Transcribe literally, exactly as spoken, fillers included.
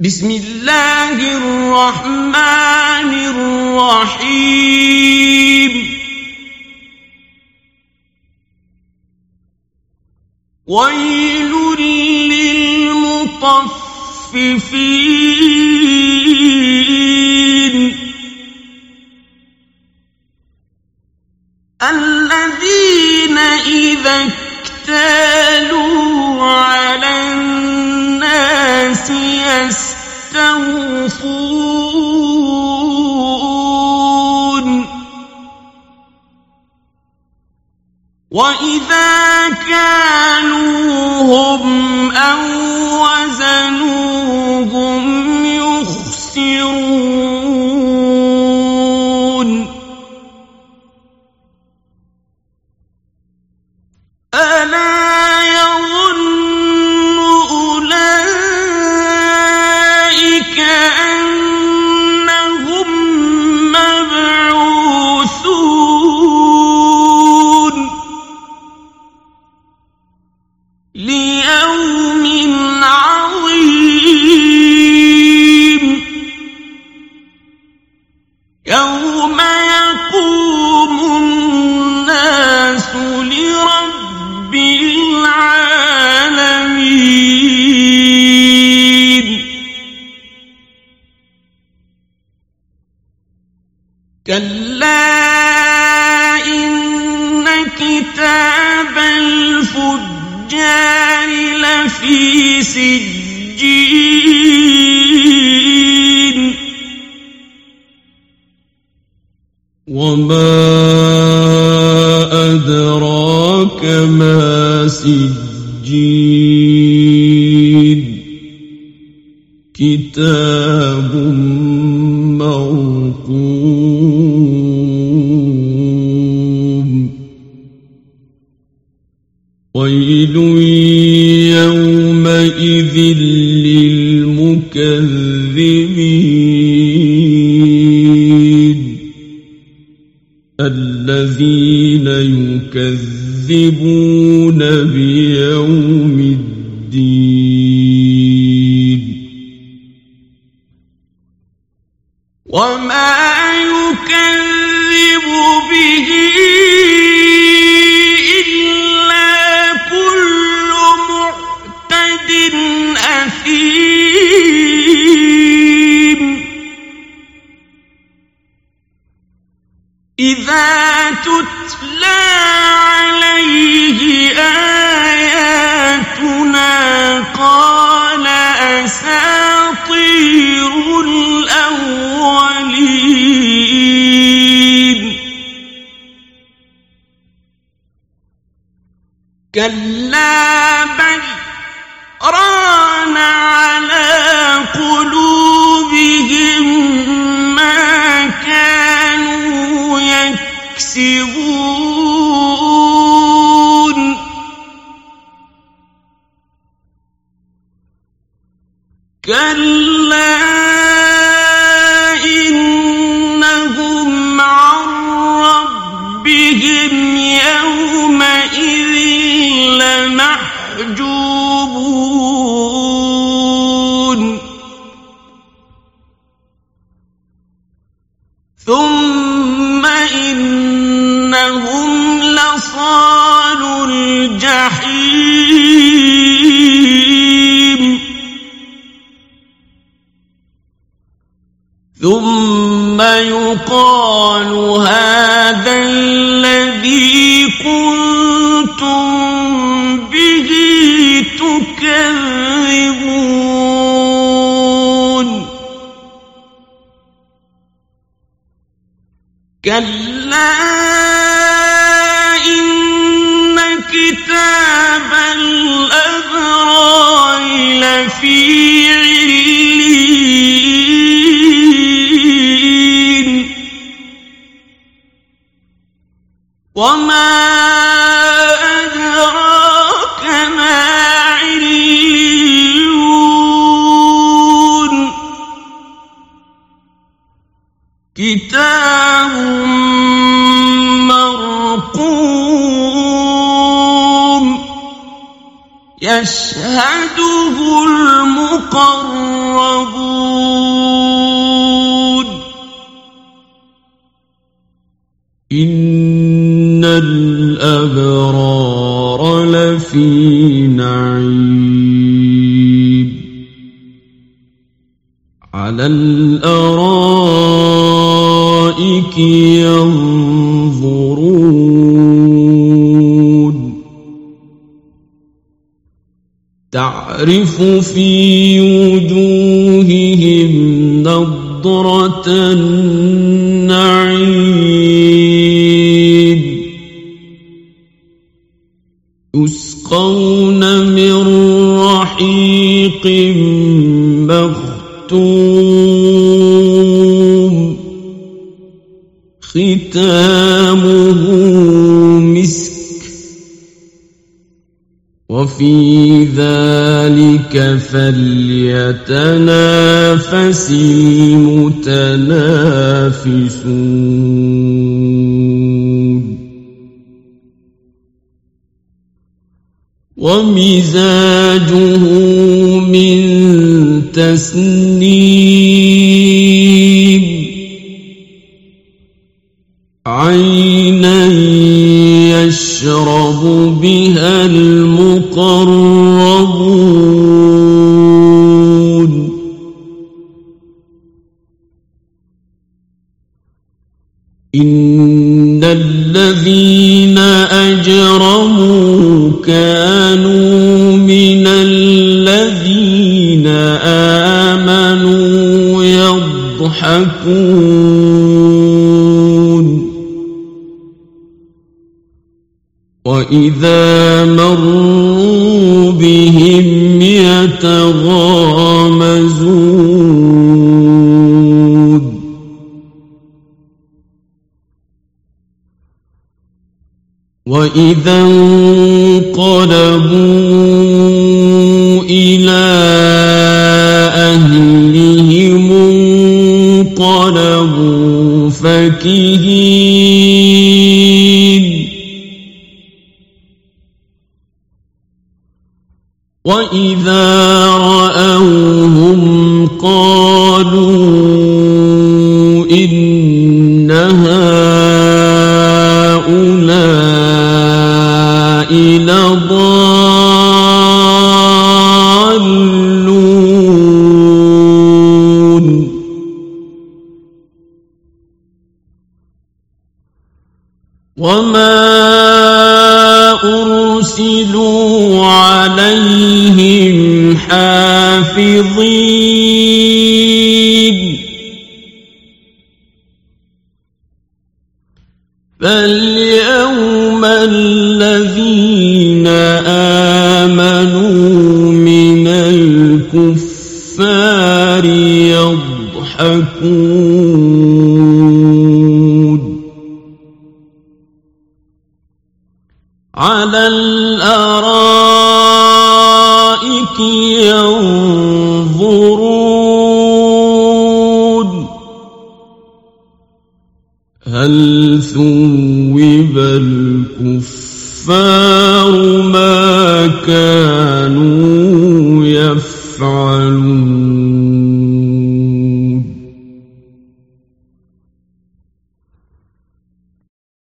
بسم الله الرحمن الرحيم ويل للمطففين الذين إذا اكتالوا على الناس يستوفون وإذا كالوهم أو وزنوهم يخسرون ألا يظن أولئك أنهم مبعوثون ليوم عظيم يوم يقوم الناس لرب العالمين كلا إن كتاب الفجار لفي سجين وما أدراك ما سجين كتاب مرقوم ويل يومئذ للمكذبين الذين يكذبون بيوم الدين وما يكذب به إلا كل معتد أثيم إذا تتلى عليه آياتنا قال أساطير الأولين كلا بل ران على قلوبهم ما كانوا يكسبون كلا إنهم عن ربهم يومئذ لمحجوبون ثم إنهم لصالو الجحيم ثم يقال هذا الذي كنتم به تكذبون كلا إن كتاب الأبرار لفي عليين وما أدراك ما عليون كتاب مرقوم يشهده المقربون إن الأبرار لفي نعيم على الأرائك ينظرون تعرف في وجوههم نضرة النعيم يسقون من رحيق مختوم ختامه مسك وفي ذلك فليتنافس المتنافسون ومزاجه من تسنيم عينا يشرب بها المقربون إن الذين أجرموا كانوا من الذين آمنوا يضحكون وإذا مروا بهم يتغامزون وإذا انقلبوا إلى أهلهم انقلبوا فكهين وإذا رأوهم قالوا إن هؤلاء لضالون وما أرسلوا عليهم حافظين فاليوم الذين آمنوا من الكفار يضحكون على الأرائك ينظرون هل ثوب الكفار ما كانوا يفعلون